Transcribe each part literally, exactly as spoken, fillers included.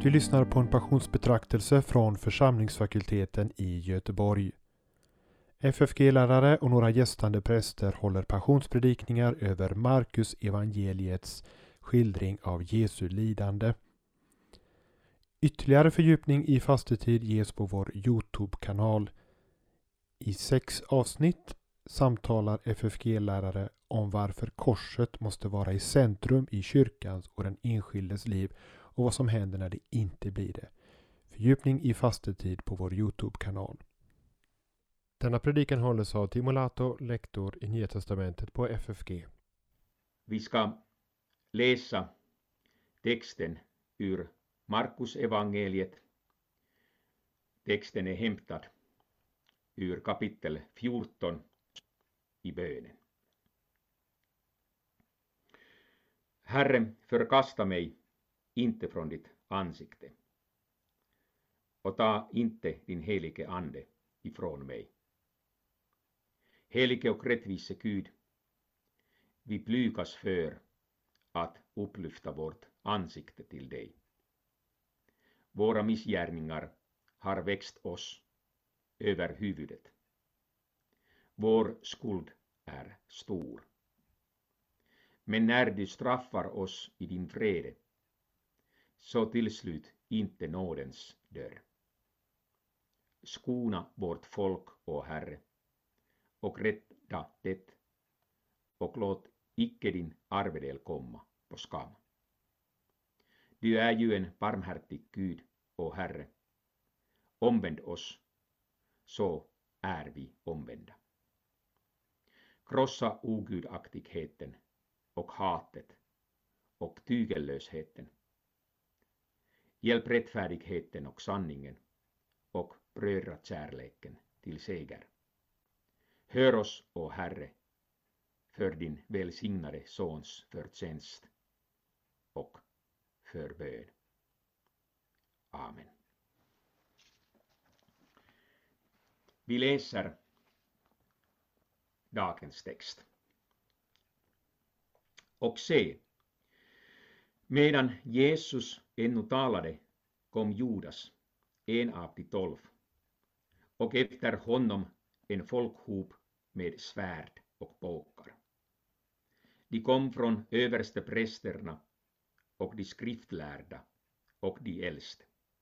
Du lyssnar på en passionsbetraktelse från församlingsfakulteten i Göteborg. F F G-lärare och några gästande präster håller passionspredikningar över Markus evangeliets skildring av Jesu lidande. Ytterligare fördjupning i fastetid ges på vår YouTube-kanal. I sex avsnitt samtalar F F G-lärare om varför korset måste vara i centrum i kyrkans och den enskildes liv och vad som händer när det inte blir det. Fördjupning i fastetid på vår YouTube-kanal. Denna predikan hålls av Timo Lato, lektor i Nya testamentet på F F G. Vi ska läsa texten ur Markus evangeliet. Texten är hämtad ur kapitel fjorton i bönen. Herre, förkasta mig inte från ditt ansikte och ta inte din helige ande ifrån mig. Helige och rättvise Gud, vi blygas för att upplyfta vårt ansikte till dig. Våra missgärningar har växt oss över huvudet. Vår skuld är stor. Men när du straffar oss i din vrede, så tillslut inte nådens dörr. Skona vårt folk, o Herre, och rädda det, och låt icke din arvedel komma på skam. Du är ju en barmhärtig Gud, o Herre. Omvänd oss, så är vi omvända. Krossa ogudaktigheten och hatet och tygellösheten. Hjälp rättfärdigheten och sanningen och brödrakärleken till seger. Hör oss, o Herre, för din välsignade sons förtjänst och för bön. Amen. Vi läser dagens text. Och se, medan Jesus ännu talade kom Judas, en av de tolv, och efter honom en folkhop med svärd och båkar. De kom från översteprästerna och de skriftlärda och de äldste.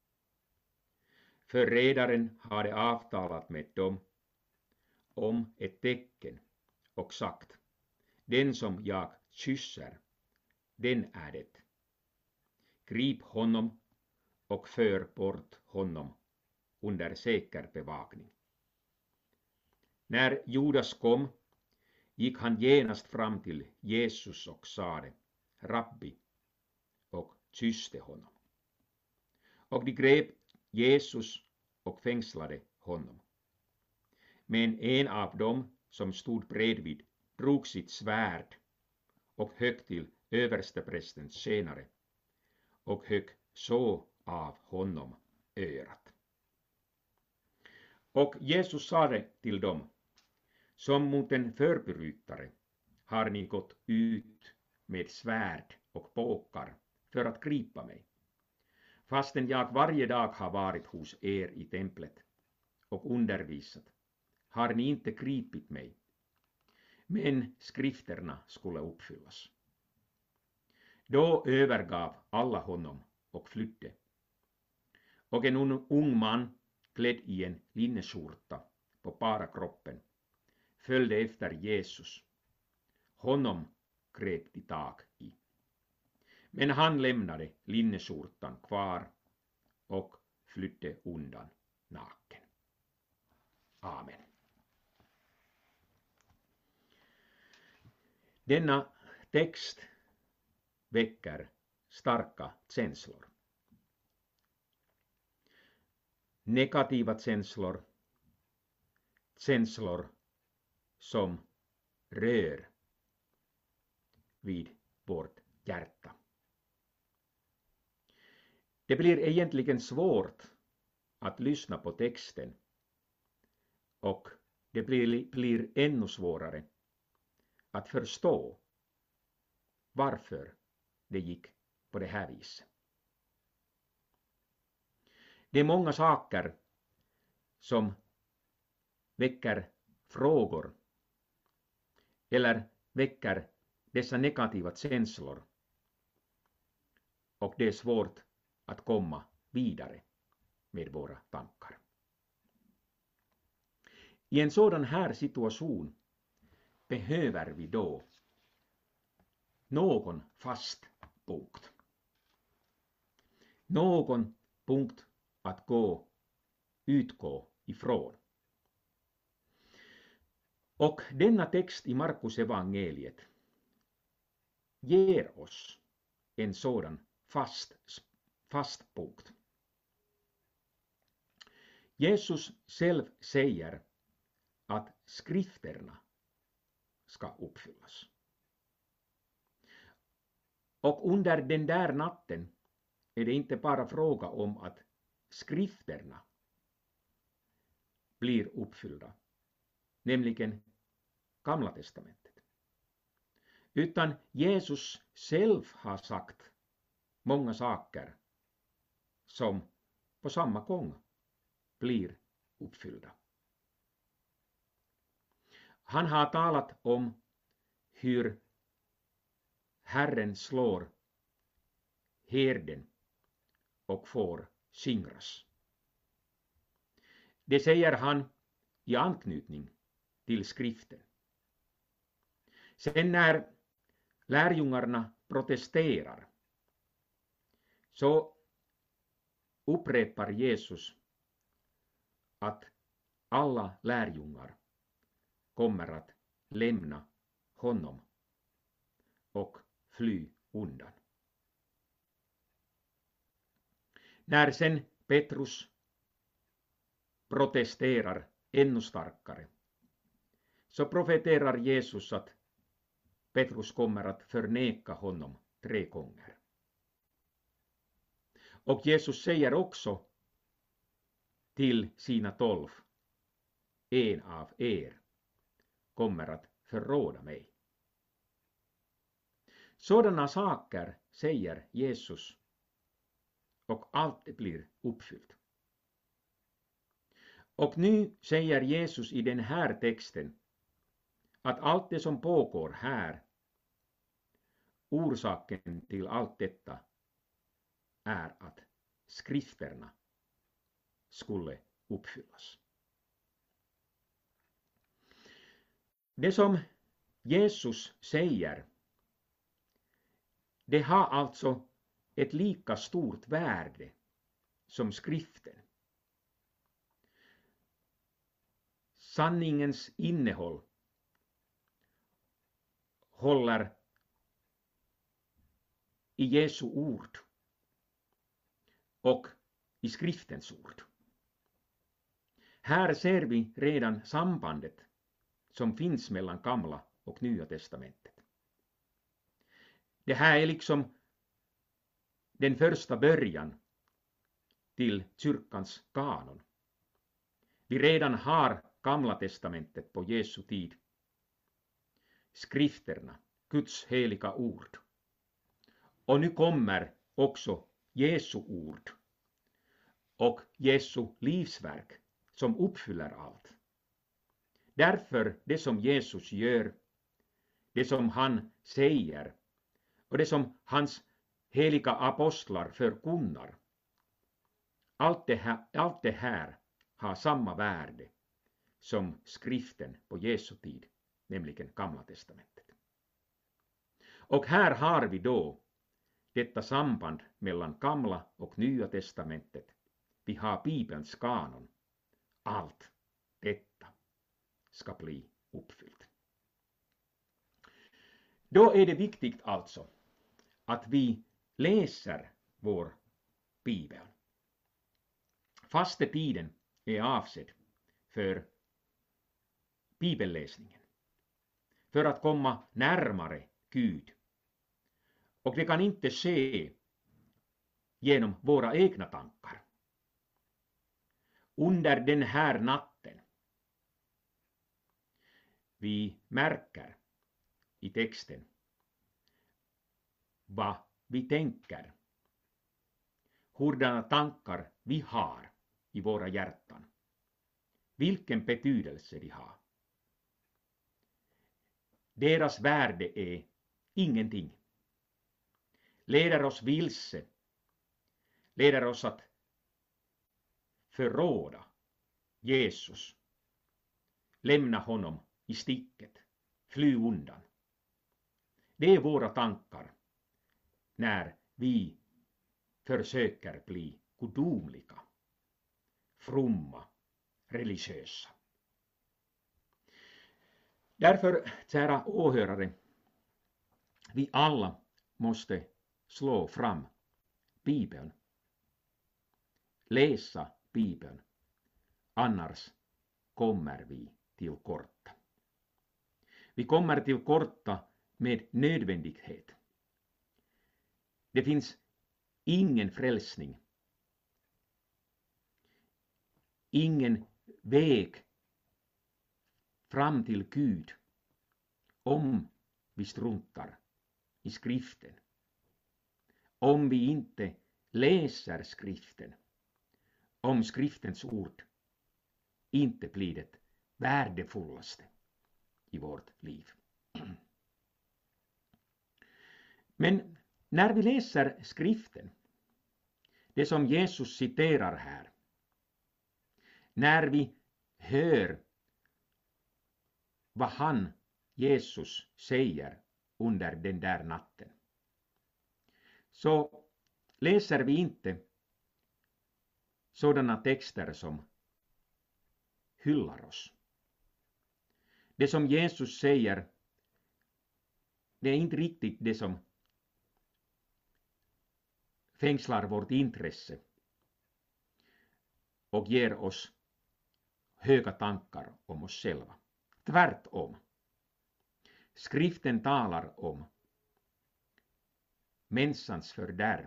Förrädaren hade avtalat med dem om ett tecken och sagt: den som jag kysser, den är det. Grip honom och för bort honom under säker bevakning. När Judas kom, gick han genast fram till Jesus och sade: Rabbi, och kysste honom. Och de grep Jesus och fängslade honom. Men en av dem som stod bredvid drog sitt svärd och högg till översteprästens tjänare och högg så av honom örat. Och Jesus sade till dem: som mot en förbrytare har ni gått ut med svärd och båkar för att gripa mig, fastän jag varje dag har varit hos er i templet och undervisat, har ni inte gripit mig. Men skrifterna skulle uppfyllas. Då övergav alla honom och flydde. Och en ung man klädd i en linneskjorta på bara kroppen följde efter Jesus. Honom grep de tag i. Men han lämnade linneskjortan kvar och flydde undan naken. Amen. Denna text väcker starka känslor. Negativa känslor, känslor som rör vid vårt hjärta. Det blir egentligen svårt att lyssna på texten, och det blir, blir ännu svårare att förstå varför det gick på det här viset. Det är många saker som väcker frågor eller väcker dessa negativa känslor, och det är svårt att komma vidare med våra tankar. I en sådan här situation behöver vi då någon fast punkt. Någon punkt att gå, utgå ifrån. Och denna text i Markus evangeliet ger oss en sådan fast, fast punkt. Jesus själv säger att skrifterna ska uppfyllas. Och under den där natten är det inte bara fråga om att skrifterna blir uppfyllda, nämligen Gamla testamentet. Utan Jesus själv har sagt många saker som på samma gång blir uppfyllda. Han har talat om hur Herren slår herden och får skingras. Det säger han i anknytning till skriften. Sen när lärjungarna protesterar så upprepar Jesus att alla lärjungar kommer att lämna honom och fly undan. När sen Petrus protesterar ännu starkare så profeterar Jesus att Petrus kommer att förneka honom tre gånger. Och Jesus säger också till sina tolv: en av er kommer att förråda mig. Sådana saker säger Jesus, och allt blir uppfyllt. Och nu säger Jesus i den här texten att allt det som pågår här, orsaken till allt detta är att skrifterna skulle uppfyllas. Det som Jesus säger, det har alltså ett lika stort värde som skriften. Sanningens innehåll håller i Jesu ord och i skriftens ord. Här ser vi redan sambandet som finns mellan Gamla och Nya testamentet. Det här är liksom den första början till kyrkans kanon. Vi redan har Gamla testamentet på Jesu tid. Skrifterna, Guds heliga ord. Och nu kommer också Jesu ord och Jesu livsverk som uppfyller allt. Därför det som Jesus gör, det som han säger och det som hans heliga apostlar förkunnar, allt det här, allt det här har samma värde som skriften på Jesu tid, nämligen Gamla testamentet. Och här har vi då detta samband mellan Gamla och Nya testamentet. Vi har Bibelns kanon. Allt detta ska bli uppfyllt. Då är det viktigt alltså att vi läser vår Bibel. Fastetiden är avsedd för bibelläsningen, för att komma närmare Gud. Och det kan inte ske genom våra egna tankar. Under den här natten vi märker i texten vad vi tänker hurdana tankar vi har i våra hjärtan. Vilken betydelse de har. Deras värde är ingenting. Leder oss vilse. Leder oss att förråda Jesus. Lämna honom i sticket. Fly undan. Det är våra tankar när vi försöker bli gudomliga, fromma, religiösa. Därför, kära åhörare, vi alla måste slå fram Bibeln. Läsa Bibeln. Annars kommer vi till korta. Vi kommer till korta med nödvändighet. Det finns ingen frälsning. Ingen väg fram till Gud om vi struntar i skriften. Om vi inte läser skriften. Om skriftens ord inte blir det värdefullaste i vårt liv. Men när vi läser skriften, det som Jesus citerar här, när vi hör vad han, Jesus, säger under den där natten, så läser vi inte sådana texter som hyllar oss. Det som Jesus säger, det är inte riktigt det som fängslar vårt intresse och ger oss höga tankar om oss själva. Tvärtom. Skriften talar om människans fördärv.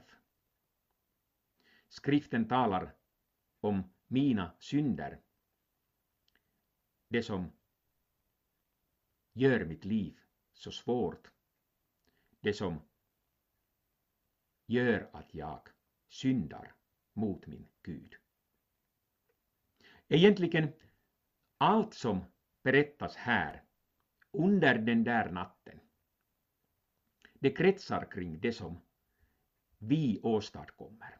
Skriften talar om mina synder. Det som gör mitt liv så svårt. Det som gör att jag syndar mot min Gud. Egentligen allt som berättas här under den där natten, det kretsar kring det som vi åstadkommer.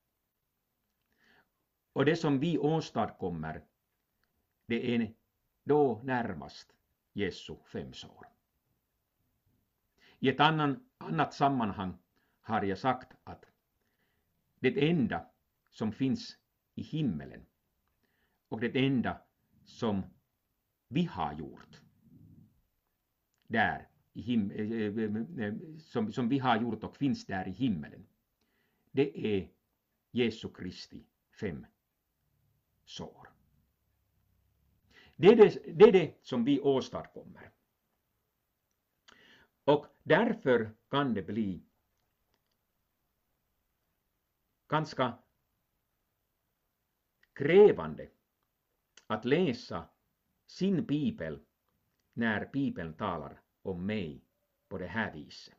Och det som vi åstadkommer, det är då närmast Jesu femsår. I ett annan, annat sammanhang har jag sagt att det enda som finns i himmelen och det enda som vi har gjort där i him- som, som vi har gjort och finns där i himmelen, det är Jesu Kristi fem sår. Det är det, det är det som vi åstadkommer. Och därför kan det bli ganska krävande att läsa sin bibel när Bibeln talar om mig på det här viset.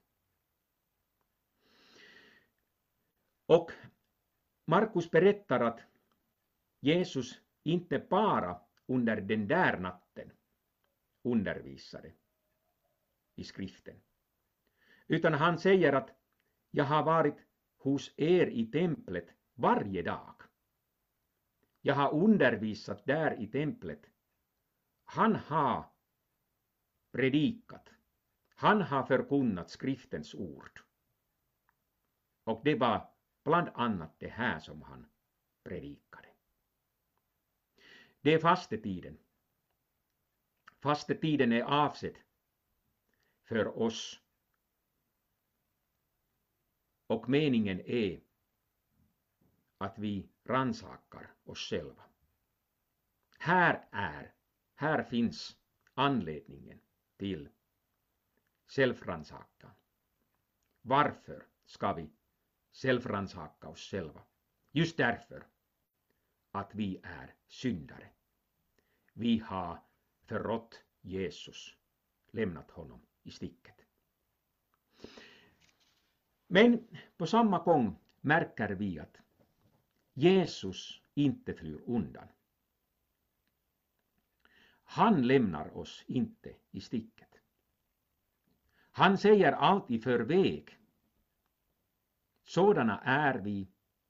Och Markus berättar att Jesus inte bara under den där natten undervisade i skriften, utan han säger att jag har varit hos er i templet varje dag. Jag har undervisat där i templet. Han har predikat. Han har förkunnat skriftens ord. Och det var bland annat det här som han predikade. Det är fastetiden. Fastetiden är avsedd för oss. Och meningen är att vi rannsakar oss själva. Här är, här finns anledningen till självrannsakan. Varför ska vi självrannsaka oss själva? Just därför att vi är syndare. Vi har förrått Jesus, lämnat honom i sticket. Men på samma gång märker vi att Jesus inte flyr undan. Han lämnar oss inte i sticket. Han säger allt i förväg. Sådana är vi.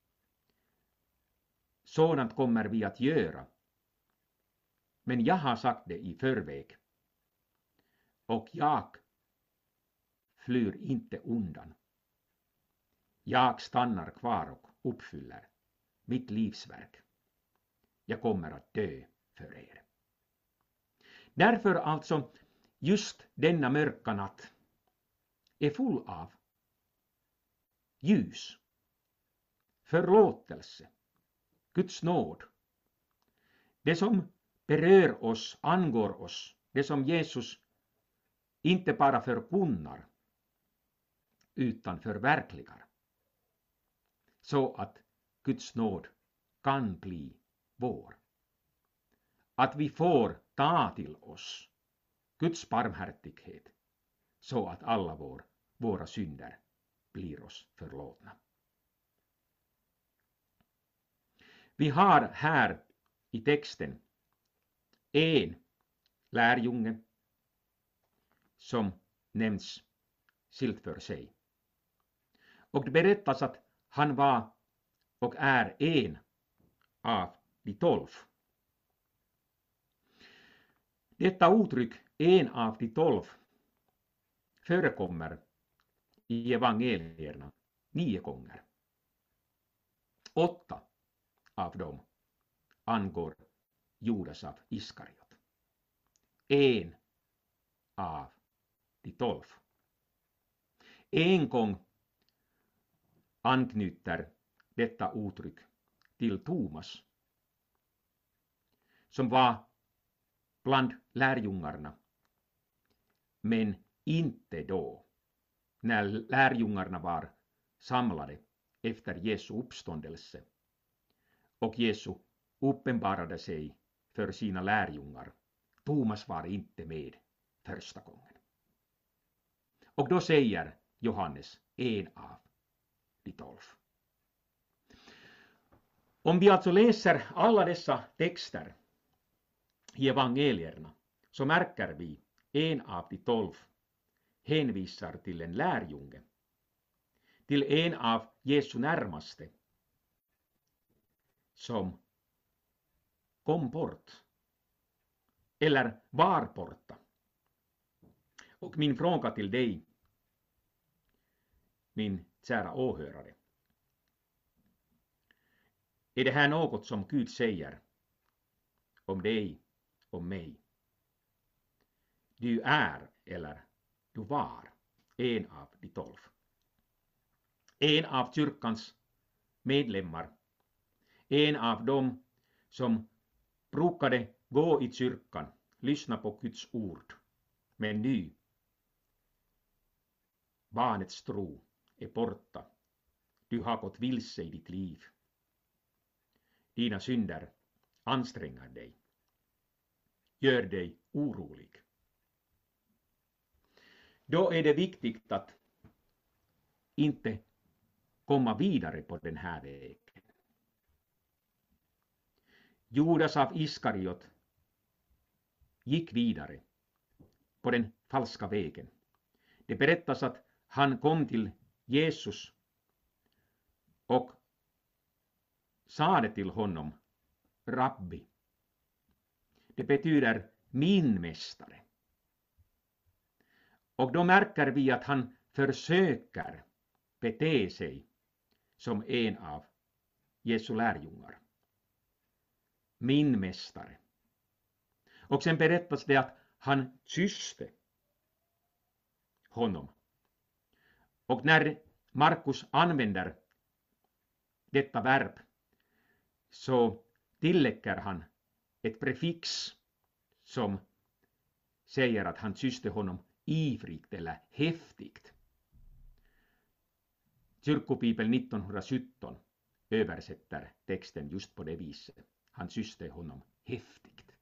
Sådant kommer vi att göra. Men jag har sagt det i förväg. Och jag flyr inte undan. Jag stannar kvar och uppfyller mitt livsverk. Jag kommer att dö för er. Därför alltså just denna mörka natt är full av ljus, förlåtelse, Guds nåd. Det som berör oss, angår oss, det som Jesus inte bara förkunnar utan förverkligar. Så att Guds nåd kan bli vår. Att vi får ta till oss Guds barmhärtighet så att alla vår, våra synder blir oss förlåtna. Vi har här i texten en lärjunge som nämns skilt för sig. Och det berättas att han var och är en av de tolv. Detta uttryck, en av de tolv, förekommer i evangelierna nio gånger. Åtta av dem angår Judas av Iskariot. En av de tolv. En gång anknyter detta uttryck till Thomas, som var bland lärjungarna, men inte då, när lärjungarna var samlade efter Jesu uppståndelse och Jesu uppenbarade sig för sina lärjungar. Thomas var inte med första gången. Och då säger Johannes, en av de tolv. Om vi alltså läser alla dessa texter i evangelierna så märker vi en av de tolv hänvisar till en lärjunge, till en av Jesu närmaste som kom bort eller var borta. Och min fråga till dig, min kära åhörare, är det här något som Gud säger om dig, om mig? Du är eller du var en av de tolv. En av kyrkans medlemmar. En av dem som brukade gå i kyrkan, lyssna på Guds ord. Men nu, barnets tro är borta. Du har gått vilse i ditt liv. Dina synder anstränger dig. Gör dig orolig. Då är det viktigt att inte komma vidare på den här vägen. Judas av Iskariot gick vidare på den falska vägen. Det berättas att han kom till Jesus och sade till honom, Rabbi. Det betyder min mästare. Och då märker vi att han försöker bete sig som en av Jesu lärjungar. Min mästare. Och sen berättas det att han kysste honom. Och när Markus använder detta verb så tillägger han ett prefix som säger att han kysste honom ivrigt eller häftigt. Kyrkobibel nittonhundrasjutton översätter texten just på det viset. Han kysste honom häftigt.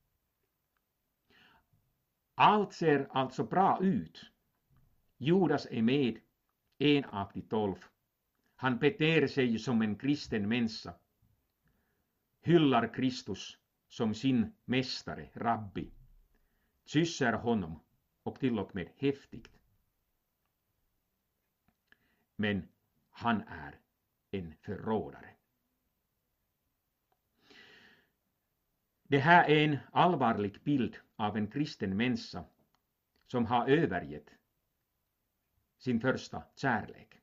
Allt ser alltså bra ut. Judas är med, en av de tolv. Han beter sig som en kristen människa hyllar Kristus som sin mästare, rabbi, kysser honom och till och med häftigt. Men han är en förrådare. Det här är en allvarlig bild av en kristen människa som har övergett sin första kärlek.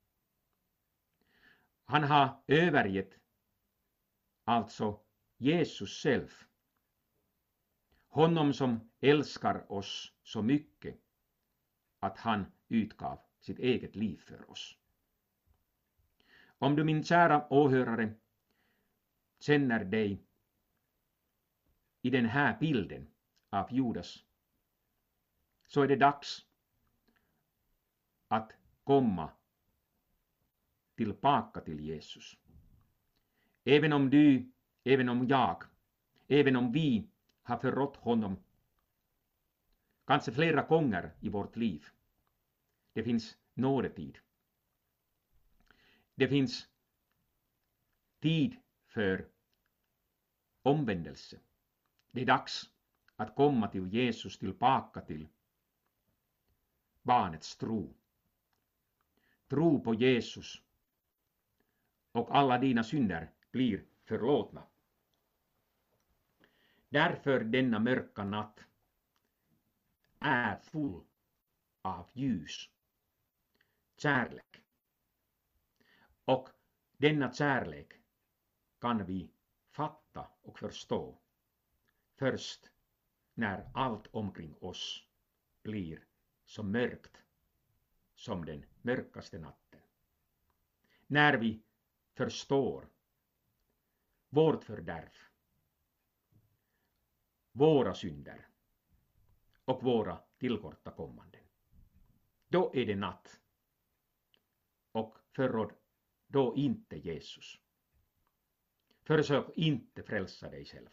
Han har övergett alltså Jesus själv. Honom som älskar oss så mycket att han utgav sitt eget liv för oss. Om du, min kära åhörare, känner dig i den här bilden av Judas, så är det dags att komma tillbaka till Jesus. Även om du, även om jag, även om vi har förrått honom kanske flera gånger i vårt liv. Det finns nådetid. Det finns tid för omvändelse. Det är dags att komma till Jesus, tillbaka till barnets tro. Tro på Jesus och alla dina synder blir förlåtna. Därför denna mörka natt är full av ljus, kärlek. Och denna kärlek kan vi fatta och förstå först när allt omkring oss blir så mörkt som den mörkaste natten. När vi förstår vårt fördärv, våra synder och våra tillkortakommanden. Då är det natt och förråd då inte Jesus. Försök inte frälsa dig själv.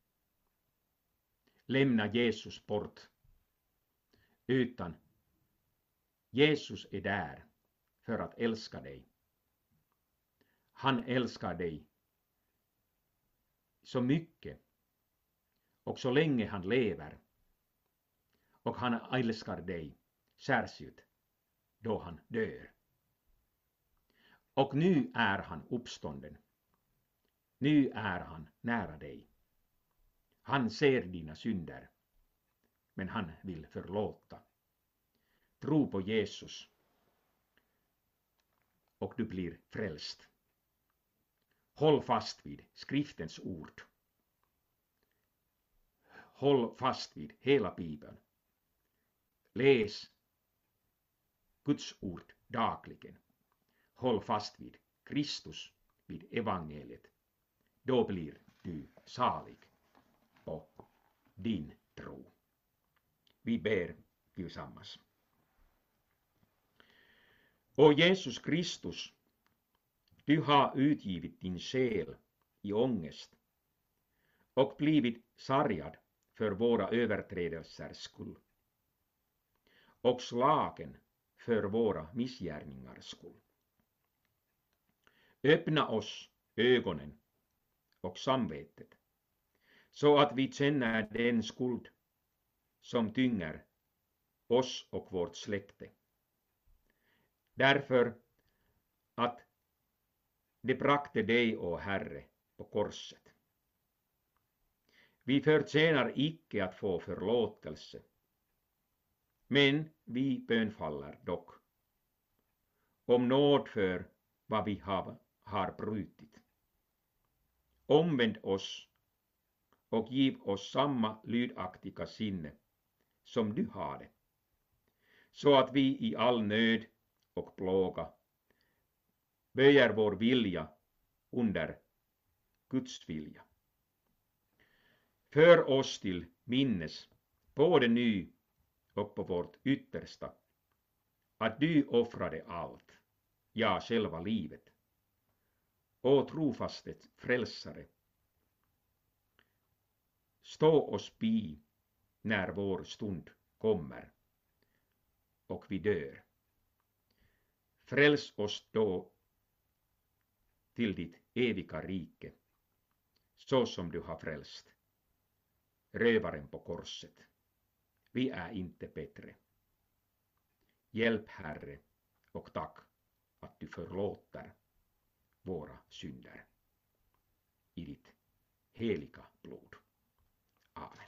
Lämna Jesus bort. Utan Jesus är där för att älska dig. Han älskar dig så mycket och så länge han lever. Och han älskar dig särskilt då han dör. Och nu är han uppstånden. Nu är han nära dig. Han ser dina synder, men han vill förlåta. Tro på Jesus och du blir frälst. Håll fast vid skriftens ord. Håll fast vid hela Bibeln. Läs Guds ord dagligen. Håll fast vid Kristus, vid evangeliet. Då blir du salig på din tro. Vi ber tillsammans. O Jesus Kristus, du har utgivit din själ i ångest och blivit sargad för våra överträdelsers skull och slagen för våra missgärningars skull. Öppna oss ögonen och samvetet så att vi känner den skuld som tynger oss och vårt släkte. Därför att det brakte dig, o Herre, på korset. Vi förtjänar icke att få förlåtelse, men vi bönfaller dock om nåd för vad vi har, har brutit. Omvänd oss och giv oss samma lydaktiga sinne som du hade, så att vi i all nöd och plåga böjer vår vilja under Guds vilja. För oss till minnes, både nu och på vårt yttersta, att du offrade allt, ja, själva livet. O trofaste frälsare, stå oss bi när vår stund kommer och vi dör. Fräls oss då till ditt eviga rike, så som du har frälst rövaren på korset. Vi är inte bättre. Hjälp, Herre, och tack att du förlåter våra synder i ditt heliga blod. Amen.